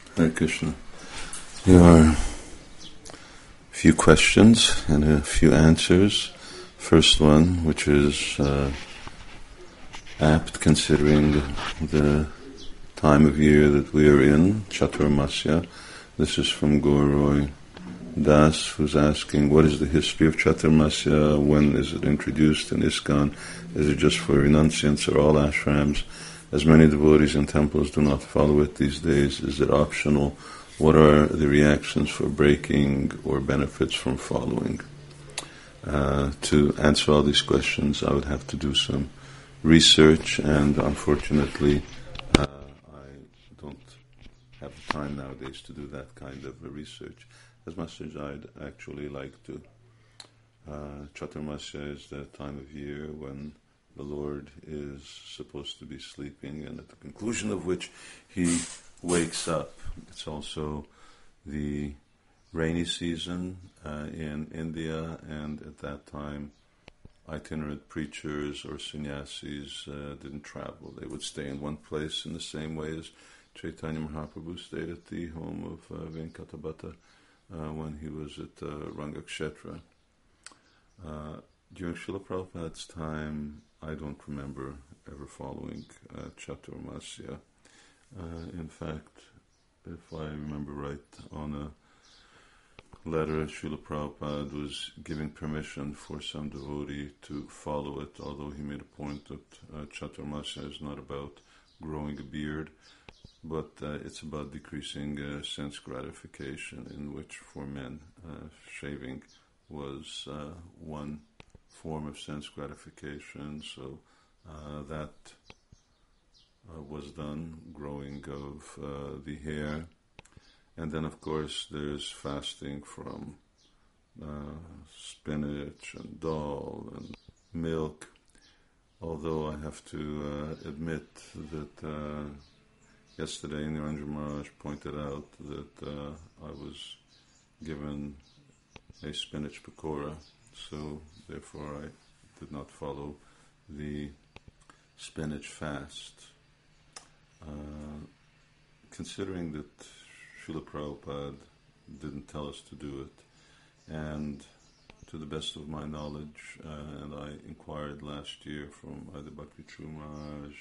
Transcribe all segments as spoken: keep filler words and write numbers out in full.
Hare Krishna. There are a few questions and a few answers. First one, which is uh, apt considering the time of year that we are in, Chaturmasya. This is from Gauraroy Das, who's asking, what is the history of Chaturmasya? When is it introduced in ISKCON? Is it just for renunciants or all ashrams? As many devotees and temples do not follow it these days, is it optional? What are the reactions for breaking or benefits from following? Uh, to answer all these questions, I would have to do some research, and unfortunately, uh, I don't have the time nowadays to do that kind of research. As much as I'd actually like to. Uh, Chaturmasya is the time of year when the Lord is supposed to be sleeping, and at the conclusion of which he wakes up. It's also the rainy season uh, in India, and at that time itinerant preachers or sannyasis uh, didn't travel. They would stay in one place in the same way as Chaitanya Mahaprabhu stayed at the home of uh, Venkatabhata uh, when he was at uh, Rangakshetra. Uh, during Srila Prabhupada's time, I don't remember ever following uh, Chaturmasya. Uh, in fact, if I remember right, on a letter, Srila Prabhupada was giving permission for some devotee to follow it, although he made a point that uh, Chaturmasya is not about growing a beard, but uh, it's about decreasing uh, sense gratification, in which for men, uh, shaving was uh, one form of sense gratification, so uh, that uh, was done, growing of uh, the hair. And then, of course, there's fasting from uh, spinach and dal and milk, although I have to uh, admit that uh, yesterday Niranjan Maharaj pointed out that uh, I was given a spinach pakora, so therefore I did not follow the spinach fast. Uh, considering that Srila Prabhupada didn't tell us to do it, and to the best of my knowledge, uh, and I inquired last year from either Bhakti True Maharaj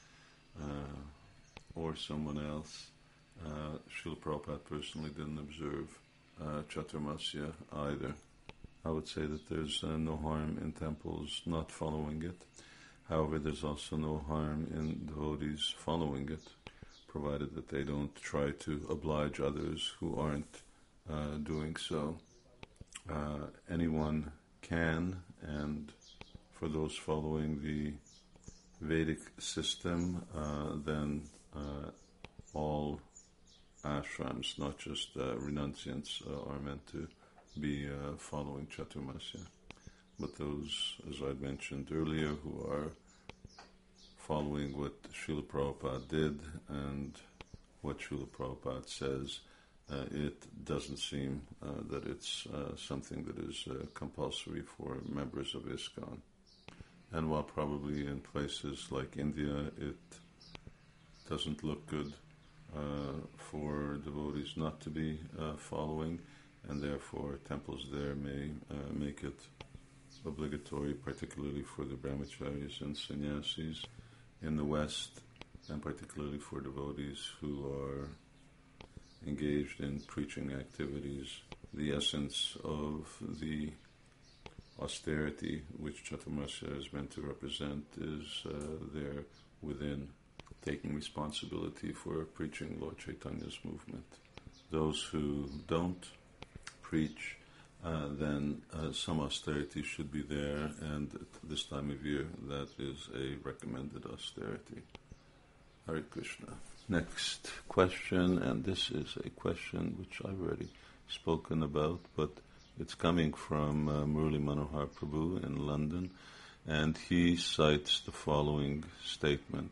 uh, or someone else, uh, Srila Prabhupada personally didn't observe uh, Chaturmasya either. I would say that there's uh, no harm in temples not following it. However, there's also no harm in devotees following it, provided that they don't try to oblige others who aren't uh, doing so. Uh, anyone can, and for those following the Vedic system, uh, then uh, all ashrams, not just uh, renunciants, uh, are meant to be uh, following Chaturmasya. But those, as I mentioned earlier, who are following what Srila Prabhupada did and what Srila Prabhupada says, uh, it doesn't seem uh, that it's uh, something that is uh, compulsory for members of ISKCON. And while probably in places like India it doesn't look good uh, for devotees not to be uh, following, and therefore temples there may uh, make it obligatory, particularly for the brahmacharis and sannyasis in the West, and particularly for devotees who are engaged in preaching activities. The essence of the austerity which Chaturmasya is meant to represent is uh, there within, taking responsibility for preaching Lord Chaitanya's movement. Those who don't preach, Uh, then uh, some austerity should be there, and at this time of year that is a recommended austerity. Hare Krishna. Next question, and this is a question which I've already spoken about, but it's coming from uh, Murli Manohar Prabhu in London, and he cites the following statement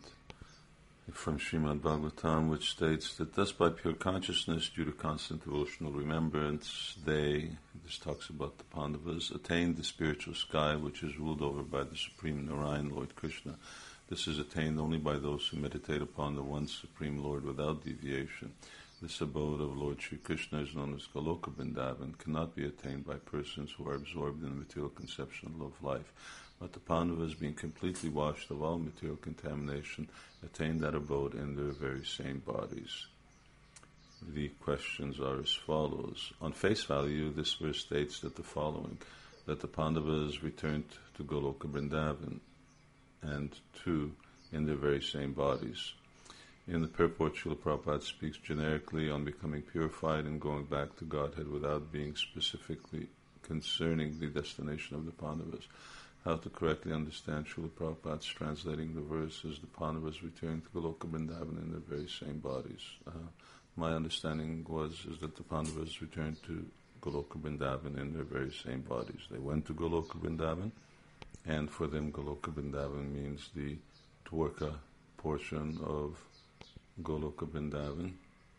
from Srimad Bhagavatam, which states that thus by pure consciousness, due to constant devotional remembrance, they, this talks about the Pandavas, attained the spiritual sky which is ruled over by the Supreme Narayan, Lord Krishna. This is attained only by those who meditate upon the one Supreme Lord without deviation. This abode of Lord Sri Krishna is known as Goloka Vrindavan, cannot be attained by persons who are absorbed in the material conception of life. But the Pandavas, being completely washed of all material contamination, attained that abode in their very same bodies. The questions are as follows. On face value, this verse states that the following, that the Pandavas returned to Goloka Vrindavan, and two, in their very same bodies. In the purport, Srila Prabhupada speaks generically on becoming purified and going back to Godhead without being specifically concerning the destination of the Pandavas. How to correctly understand Srila Prabhupada's translating the verse as the Pandavas returned to Goloka Vrindavan in their very same bodies. Uh, my understanding was is that the Pandavas returned to Goloka Vrindavan in their very same bodies. They went to Goloka Vrindavan, and for them Goloka Vrindavan means the Dwarka portion of Goloka Vrindavan,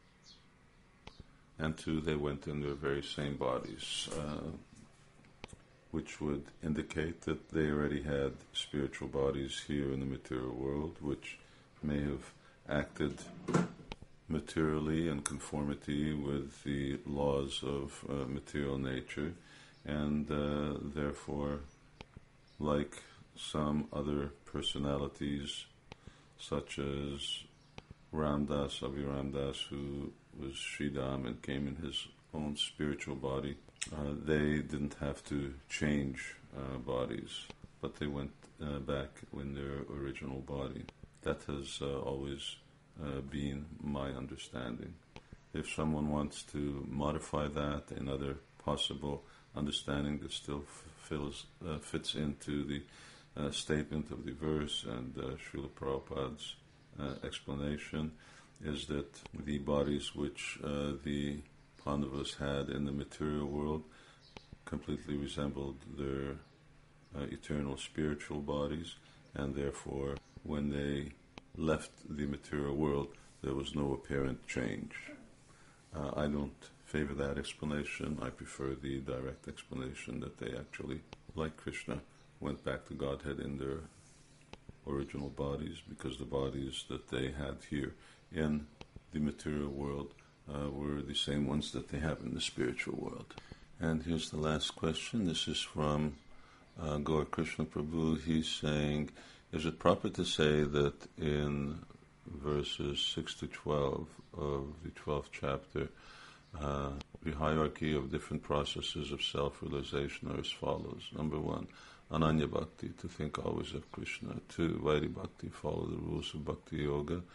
and two, they went in their very same bodies, uh, which would indicate that they already had spiritual bodies here in the material world, which may have acted materially in conformity with the laws of uh, material nature, and uh, therefore, like some other personalities, such as Ramdas, Abhiramdas, who was Sridham and came in his own spiritual body, uh, they didn't have to change uh, bodies, but they went uh, back in their original body. That has uh, always uh, been my understanding. If someone wants to modify that, another possible understanding that still fills, uh, fits into the uh, statement of the verse and uh, Srila Prabhupada's Uh, explanation is that the bodies which uh, the Pandavas had in the material world completely resembled their uh, eternal spiritual bodies, and therefore when they left the material world there was no apparent change. Uh, I don't favor that explanation. I prefer the direct explanation that they actually, like Krishna, went back to Godhead in their original bodies, because the bodies that they had here in the material world uh, were the same ones that they have in the spiritual world. And here's the last question. This is from uh, Gaur Krishna Prabhu. He's saying, is it proper to say that in verses six to twelve of the twelfth chapter, uh, the hierarchy of different processes of self-realization are as follows? Number one, Ananya Bhakti, to think always of Krishna. Two, Vaidhi Bhakti, follow the rules of Bhakti Yoga.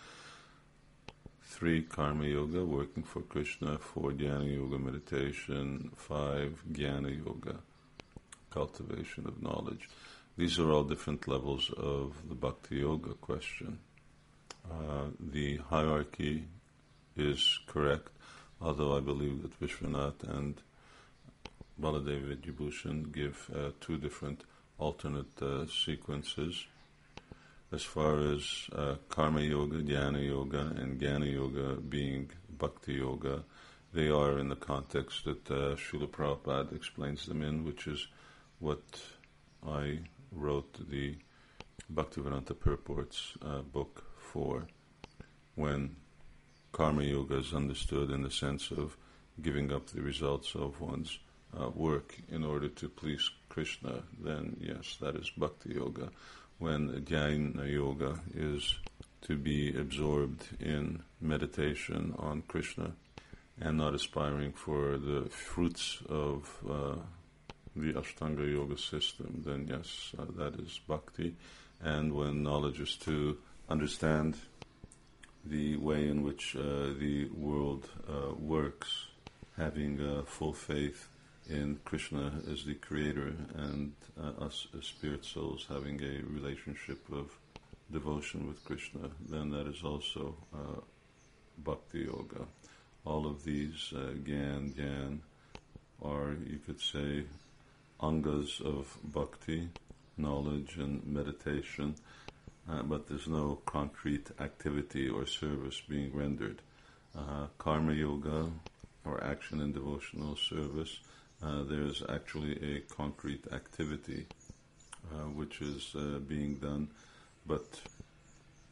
Three, Karma Yoga, working for Krishna. Four, Jnana Yoga, meditation. Five, Jnana Yoga, cultivation of knowledge. These are all different levels of the Bhakti Yoga question. Uh, the hierarchy is correct, although I believe that Vishwanath and Baladev Vidyabhushan give uh, two different alternate uh, sequences. As far as uh, Karma Yoga, Jnana Yoga, and Jnana Yoga being Bhakti Yoga, they are in the context that uh, Srila Prabhupada explains them in, which is what I wrote the Bhaktivedanta Purports uh, book for, when Karma Yoga is understood in the sense of giving up the results of one's uh, work in order to please Krishna, then yes, that is Bhakti Yoga. When Jnana Yoga is to be absorbed in meditation on Krishna and not aspiring for the fruits of uh, the Ashtanga Yoga system, then yes, uh, that is Bhakti. And when knowledge is to understand the way in which uh, the world uh, works, having uh, full faith in Krishna as the creator, and uh, us as spirit souls having a relationship of devotion with Krishna, then that is also uh, Bhakti Yoga. All of these, uh, Gyan, Dhyan, are, you could say, angas of Bhakti, knowledge and meditation, uh, but there's no concrete activity or service being rendered. Uh, Karma Yoga, or action and devotional service, uh, there's actually a concrete activity uh, which is uh, being done, but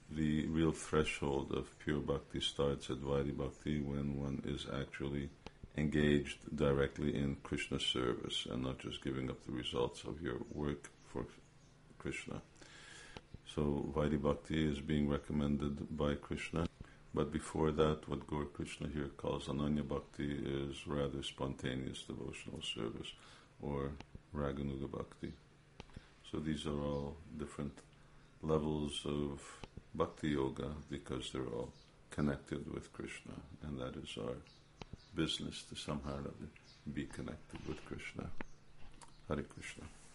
the real threshold of pure bhakti starts at Vaidhi Bhakti when one is actually engaged directly in Krishna service and not just giving up the results of your work for Krishna. So Vaidhi Bhakti is being recommended by Krishna, but before that what Gaur Krishna here calls Ananya Bhakti is rather spontaneous devotional service, or Raganuga Bhakti. So these are all different levels of Bhakti Yoga because they're all connected with Krishna, and that is our business, to somehow or other be connected with Krishna. Hare Krishna.